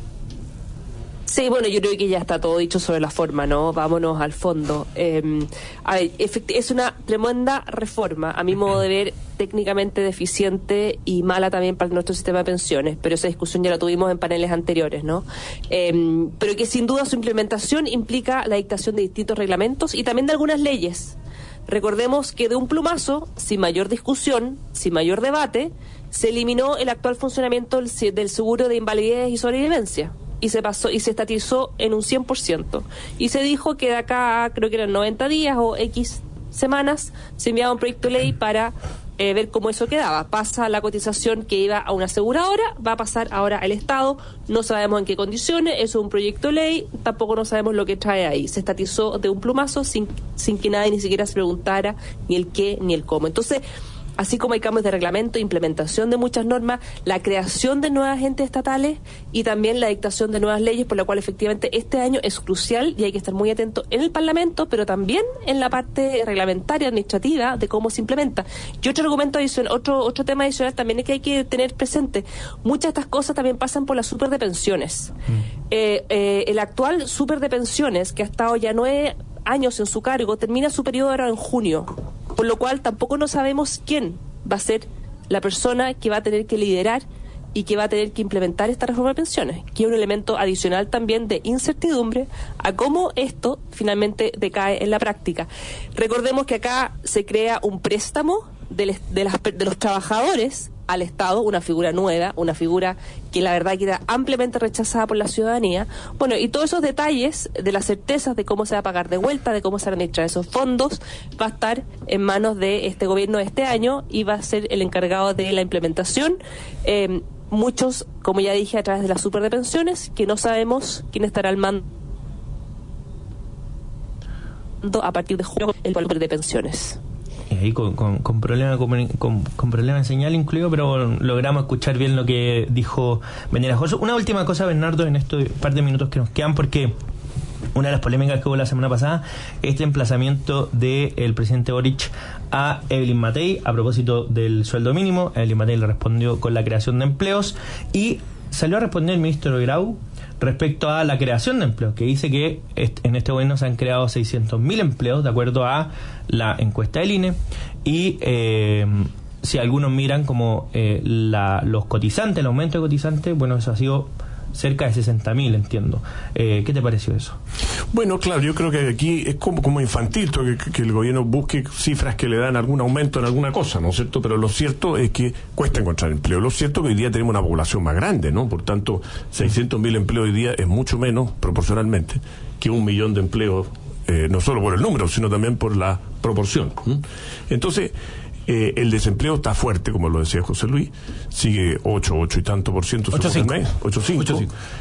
Sí, bueno, yo creo que ya está todo dicho sobre la forma, ¿no? Vámonos al fondo. Eh, a ver, es una tremenda reforma, a mi modo de ver, técnicamente deficiente y mala también para nuestro sistema de pensiones, pero esa discusión ya la tuvimos en paneles anteriores, ¿no? Eh, pero que sin duda su implementación implica la dictación de distintos reglamentos y también de algunas leyes. Recordemos que de un plumazo, sin mayor discusión, sin mayor debate, se eliminó el actual funcionamiento del, del seguro de invalidez y sobrevivencia. Y se pasó y se estatizó en un cien por ciento. Y se dijo que de acá, creo que eran noventa días o X semanas, se enviaba un proyecto de ley para eh, ver cómo eso quedaba. Pasa la cotización que iba a una aseguradora, va a pasar ahora al Estado, no sabemos en qué condiciones, eso es un proyecto de ley, tampoco no sabemos lo que trae ahí. Se estatizó de un plumazo sin, sin que nadie ni siquiera se preguntara ni el qué ni el cómo. Entonces, así como hay cambios de reglamento, implementación de muchas normas, la creación de nuevas entes estatales y también la dictación de nuevas leyes, por lo cual efectivamente este año es crucial y hay que estar muy atento en el Parlamento, pero también en la parte reglamentaria, administrativa, de cómo se implementa. Y otro argumento adicional, otro, otro tema adicional también es que hay que tener presente, muchas de estas cosas también pasan por la super de pensiones. Mm. Eh, eh, el actual super de pensiones, que ha estado ya nueve años en su cargo, termina su periodo ahora en junio. Por lo cual tampoco no sabemos quién va a ser la persona que va a tener que liderar y que va a tener que implementar esta reforma de pensiones, que es un elemento adicional también de incertidumbre a cómo esto finalmente decae en la práctica. Recordemos que acá se crea un préstamo de, de, las, de los trabajadores al Estado, una figura nueva, una figura que la verdad queda ampliamente rechazada por la ciudadanía. Bueno, y todos esos detalles de las certezas de cómo se va a pagar de vuelta, de cómo se van a administrar esos fondos, va a estar en manos de este gobierno de este año y va a ser el encargado de la implementación. Eh, muchos, como ya dije, a través de la super de pensiones, que no sabemos quién estará al mando a partir de junio el super de pensiones.
Ahí con, con, con problema con, con, con problema de señal incluido, pero logramos escuchar bien lo que dijo Bettina Horst. Una última cosa, Bernardo, en estos par de minutos que nos quedan, porque una de las polémicas que hubo la semana pasada, este emplazamiento del presidente Boric a Evelyn Matei a propósito del sueldo mínimo. Evelyn Matei le respondió con la creación de empleos y salió a responder el ministro Grau respecto a la creación de empleos, que dice que en este gobierno se han creado seiscientos mil empleos de acuerdo a la encuesta del I N E y eh, si algunos miran como eh, la, los cotizantes, el aumento de cotizantes, bueno, eso ha sido cerca de sesenta mil, entiendo. Eh, ¿Qué te pareció eso?
Bueno, claro, yo creo que aquí es como, como infantil que, que el gobierno busque cifras que le dan algún aumento en alguna cosa, ¿no es cierto? Pero lo cierto es que cuesta encontrar empleo. Lo cierto es que hoy día tenemos una población más grande, ¿no? Por tanto, seiscientos mil empleos hoy día es mucho menos, proporcionalmente, que un millón de empleos, eh, no solo por el número, sino también por la proporción. ¿Mm? Entonces, Eh, el desempleo está fuerte, como lo decía José Luis, sigue ocho, ocho y tanto por ciento
ocho
el mes, ocho cinco,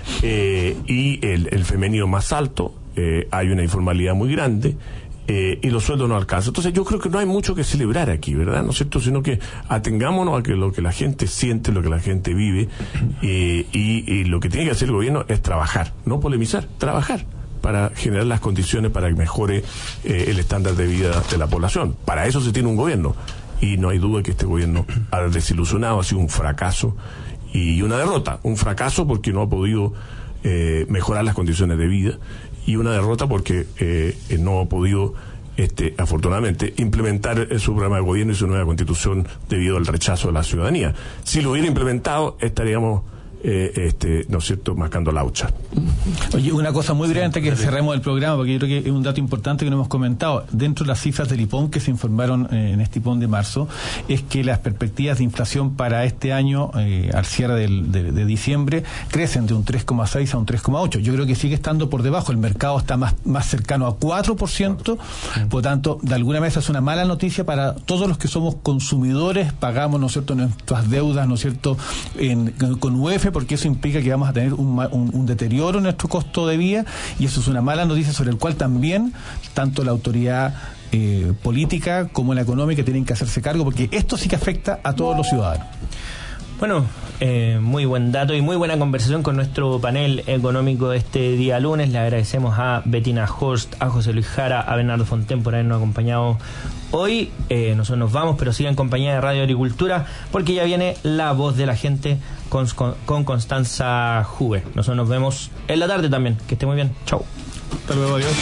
eh, y el, el femenino más alto, eh, hay una informalidad muy grande, eh, y los sueldos no alcanzan. Entonces yo creo que no hay mucho que celebrar aquí, ¿verdad? ¿No es cierto? Sino que atengámonos a que lo que la gente siente, lo que la gente vive, eh, y, y lo que tiene que hacer el gobierno es trabajar, no polemizar, trabajar para generar las condiciones para que mejore eh, el estándar de vida de la población. Para eso se tiene un gobierno. Y no hay duda que este gobierno ha desilusionado, ha sido un fracaso y una derrota. Un fracaso porque no ha podido eh, mejorar las condiciones de vida y una derrota porque eh, no ha podido, este, afortunadamente, implementar su programa de gobierno y su nueva constitución debido al rechazo de la ciudadanía. Si lo hubiera implementado, estaríamos Eh, este, ¿no es cierto?, marcando laucha.
Oye, una cosa muy breve antes que cerremos el programa, porque yo creo que es un dato importante que no hemos comentado. Dentro de las cifras del I P O M que se informaron eh, en este I P O M de marzo, es que las perspectivas de inflación para este año, eh, al cierre del, de, de diciembre, crecen de un tres coma seis a un tres coma ocho. Yo creo que sigue estando por debajo. El mercado está más, más cercano a cuatro por ciento. Por lo tanto, de alguna manera es una mala noticia para todos los que somos consumidores, pagamos, ¿no es cierto?, nuestras deudas, ¿no es cierto?, en, con U E F, porque eso implica que vamos a tener un, un, un deterioro en nuestro costo de vida, y eso es una mala noticia sobre el cual también tanto la autoridad eh, política como la económica tienen que hacerse cargo, porque esto sí que afecta a todos los ciudadanos.
Bueno, eh, muy buen dato y muy buena conversación con nuestro panel económico de este día lunes. Le agradecemos a Bettina Horst, a José Luis Jara, a Bernardo Fonten por habernos acompañado hoy. Eh, nosotros nos vamos, pero sigan en compañía de Radio Agricultura, porque ya viene La Voz de la Gente con, con, con Constanza Juve. Nosotros nos vemos en la tarde también. Que esté muy bien. Chau.
Hasta luego, adiós.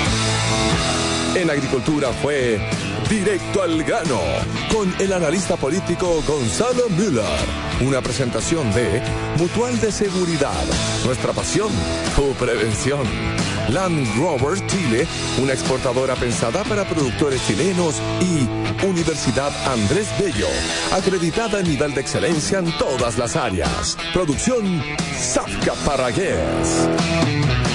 En Agricultura fue Directo al Grano, con el analista político Gonzalo Müller. Una presentación de Mutual de Seguridad. Nuestra pasión, tu prevención. Land Rover Chile, una exportadora pensada para productores chilenos. Y Universidad Andrés Bello, acreditada a nivel de excelencia en todas las áreas. Producción Safka Parragués.